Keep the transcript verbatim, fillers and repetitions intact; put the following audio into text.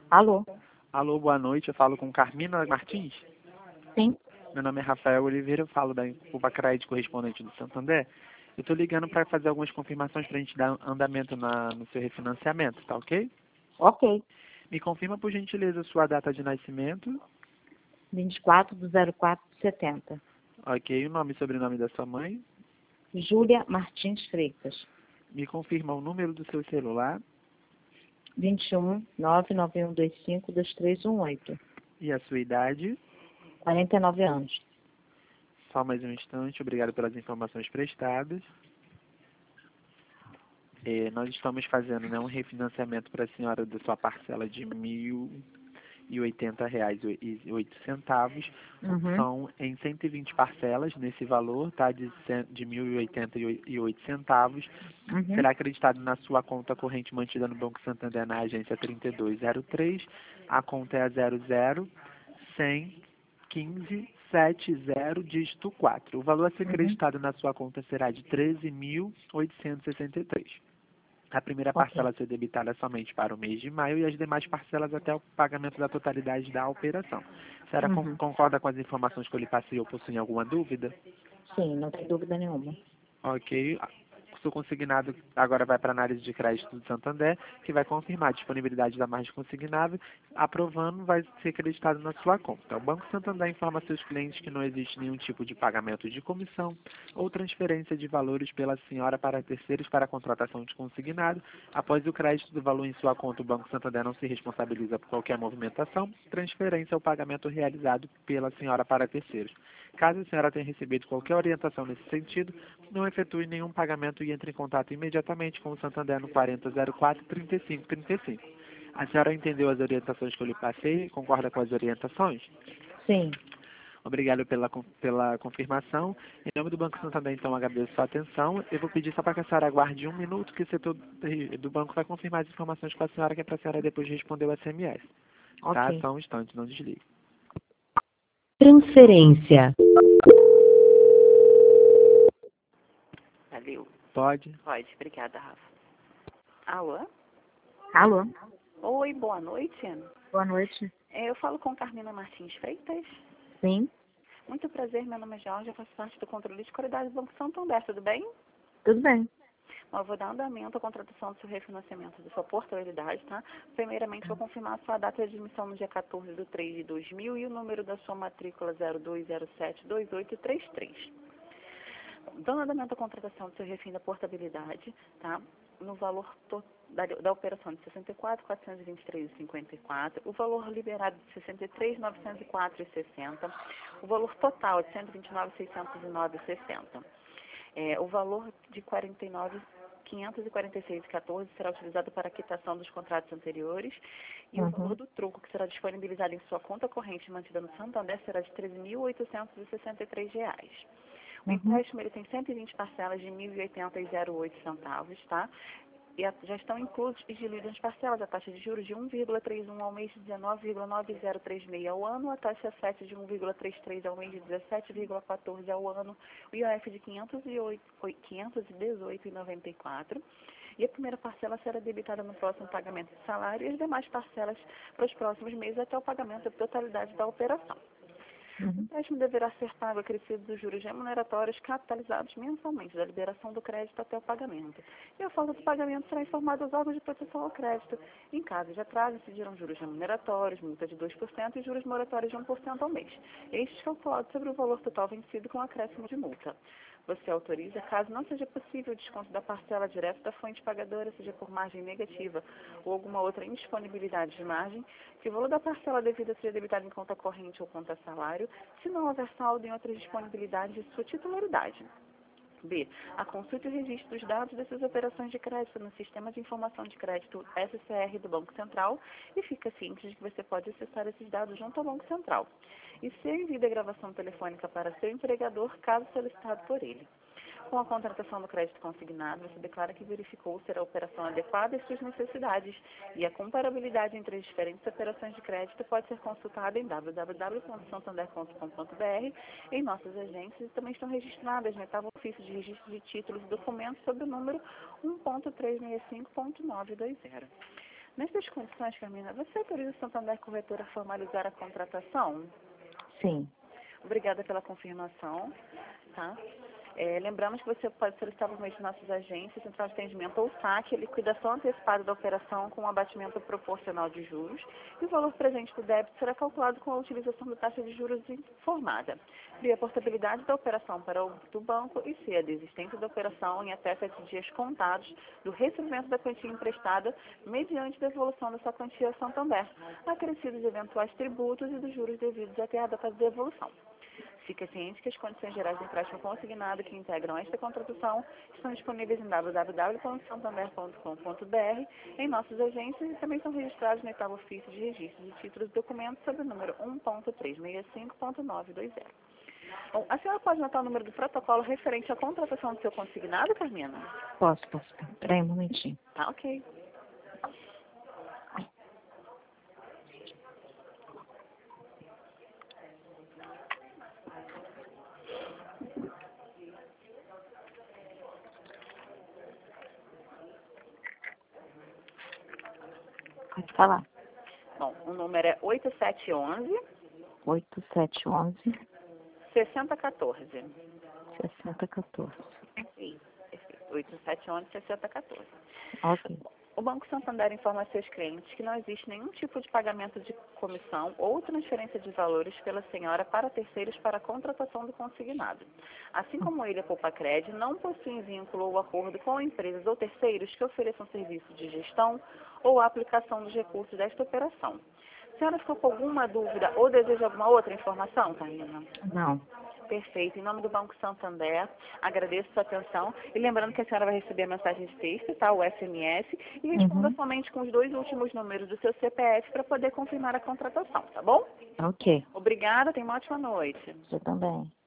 Alô? Alô, boa noite. Eu falo com Carmina Martins. Sim. Meu nome é Rafael Oliveira, eu falo da Cuba Crédito, correspondente do Santander. Eu estou ligando para fazer algumas confirmações para a gente dar andamento na, no seu refinanciamento, tá ok? Ok. Me confirma, por gentileza, sua data de nascimento. vinte e quatro de zero quatro de setenta. Ok, o nome e sobrenome da sua mãe. Júlia Martins Freitas. Me confirma o número do seu celular. vinte e um, nove nove um dois cinco, dois três um oito. E a sua idade. quarenta e nove anos. Só mais um instante, obrigado pelas informações prestadas. É, nós estamos fazendo, né, um refinanciamento para a senhora da sua parcela de mil e oitenta reais e oito centavos. Uhum. São em cento e vinte parcelas nesse valor, tá? De, cem- de mil e oitenta e oito centavos. Uhum. Será acreditado na sua conta corrente mantida no Banco Santander na agência trinta e dois zero três. A conta é a zero zero cem quinze setenta dígito quatro. O valor a ser Uhum. acreditado na sua conta será de treze mil oitocentos e sessenta e três. A primeira Ok. parcela a ser debitada somente para o mês de maio e as demais parcelas até o pagamento da totalidade da operação. A senhora con- Uhum. concorda com as informações que eu lhe passei ou possui alguma dúvida? Sim, não tem dúvida nenhuma. Ok. O seu consignado agora vai para a análise de crédito do Santander, que vai confirmar a disponibilidade da margem consignável. Aprovando, vai ser acreditado na sua conta. O Banco Santander informa seus clientes que não existe nenhum tipo de pagamento de comissão ou transferência de valores pela senhora para terceiros para a contratação de consignado. Após o crédito do valor em sua conta, o Banco Santander não se responsabiliza por qualquer movimentação, transferência ou pagamento realizado pela senhora para terceiros. Caso a senhora tenha recebido qualquer orientação nesse sentido, não efetue nenhum pagamento e entre em contato imediatamente com o Santander no quarenta zero quatro, trinta e cinco trinta e cinco. A senhora entendeu as orientações que eu lhe passei? Concorda com as orientações? Sim. Obrigado pela, con- pela confirmação. Em nome do Banco Santander, então, agradeço a sua atenção. Eu vou pedir só para que a senhora aguarde um minuto, que o setor de- do banco vai confirmar as informações com a senhora, que é para a senhora depois responder o S M S. Tá? Ok. Só um instante, não desligue. Transferência. Valeu. Pode? Pode. Obrigada, Rafa. Alô? Alô? Oi, boa noite. Boa noite. É, eu falo com Carmina Martins Freitas. Sim. Muito prazer, meu nome é Jorge, eu faço parte do controle de qualidade do Banco Santander, tudo bem? Tudo bem. Bom, eu vou dar andamento à contratação do seu refinanciamento da sua portabilidade, tá? Primeiramente, vou confirmar a sua data de emissão no dia quatorze de três de dois mil e o número da sua matrícula zero dois zero sete dois oito três três. Dando andamento à contratação do seu refim da portabilidade, tá? No valor to- da, da operação de sessenta e quatro mil quatrocentos e vinte e três vírgula cinquenta e quatro, o valor liberado de sessenta e três mil novecentos e quatro vírgula sessenta, o valor total de cento e vinte e nove mil seiscentos e nove vírgula sessenta. É, o valor de quarenta e nove mil quinhentos e quarenta e seis vírgula quatorze será utilizado para a quitação dos contratos anteriores e o Uhum. valor do troco que será disponibilizado em sua conta corrente mantida no Santander será de treze mil oitocentos e sessenta e três reais. O Uhum. empréstimo ele tem cento e vinte parcelas de mil e oitenta vírgula zero oito centavos, tá? E a- já estão inclusos e diluídas as parcelas, a taxa de juros de um vírgula trinta e um ao mês de dezenove vírgula nove zero três seis ao ano, a taxa sete de um vírgula trinta e três ao mês de dezessete vírgula quatorze ao ano, o I O F de quinhentos e oito, quinhentos e dezoito vírgula noventa e quatro. E a primeira parcela será debitada no próximo pagamento de salário e as demais parcelas para os próximos meses até o pagamento da totalidade da operação. O Uhum. empréstimo deverá ser pago acrescido dos juros remuneratórios capitalizados mensalmente, da liberação do crédito até o pagamento. E a falta do pagamento será informada aos órgãos de proteção ao crédito. Em caso de atraso, incidirão juros remuneratórios, multa de dois por cento e juros moratórios de um por cento ao mês. Estes calculados sobre o valor total vencido com acréscimo de multa. Você autoriza, caso não seja possível o desconto da parcela direto da fonte pagadora, seja por margem negativa ou alguma outra indisponibilidade de margem, que o valor da parcela devida seja debitado em conta corrente ou conta salário, se não houver saldo em outras disponibilidades de sua titularidade. B. A consulta e o registro dos dados dessas operações de crédito no Sistema de Informação de Crédito S C R do Banco Central e fica ciente de que você pode acessar esses dados junto ao Banco Central. E C. Envie a gravação telefônica para seu empregador, caso solicitado por ele. Com a contratação do crédito consignado, você declara que verificou ser a operação adequada às suas necessidades e a comparabilidade entre as diferentes operações de crédito pode ser consultada em w w w ponto santander ponto com ponto b r em nossas agências e também estão registradas na etapa ofício de registro de títulos e documentos sob o número um ponto trezentos e sessenta e cinco ponto novecentos e vinte. Nessas condições, Carmina, você autoriza o Santander Corretora a formalizar a contratação? Sim. Obrigada pela confirmação, tá? É, lembramos que você pode solicitar por meio de nossas agências, central de atendimento ou saque, a liquidação antecipada da operação com um abatimento proporcional de juros e o valor presente do débito será calculado com a utilização da taxa de juros informada. B, a portabilidade da operação para o do banco e C, a desistência da operação em até sete dias contados do recebimento da quantia emprestada mediante devolução dessa quantia ao Santander, acrescidos eventuais tributos e dos juros devidos até a data de devolução. Fica ciente que as condições gerais do empréstimo consignado que integram esta contratação estão disponíveis em w w w ponto santander ponto com ponto b r, em nossas agências e também são registrados no oitavo ofício de registro de títulos e documentos sob o número um ponto trezentos e sessenta e cinco ponto novecentos e vinte. Bom, a senhora pode anotar o número do protocolo referente à contratação do seu consignado, Carmina? Posso, posso. Peraí um momentinho. Tá, ok. Pode falar. Bom, o número é oito sete um um, oito sete um um, seis zero um quatro. seis zero um quatro. Isso, oito sete um um, seis zero um quatro. Ok. O Banco Santander informa a seus clientes que não existe nenhum tipo de pagamento de comissão ou transferência de valores pela senhora para terceiros para a contratação do consignado. Assim como ele, a Poupacred, não possui vínculo ou acordo com empresas ou terceiros que ofereçam serviço de gestão ou aplicação dos recursos desta operação. A senhora ficou com alguma dúvida ou deseja alguma outra informação, Carmina? Não. Perfeito. Em nome do Banco Santander, agradeço sua atenção. E lembrando que a senhora vai receber a mensagem de texto, tá? O S M S. E responda Uhum. somente com os dois últimos números do seu C P F para poder confirmar a contratação, tá bom? Ok. Obrigada, tenha uma ótima noite. Você também.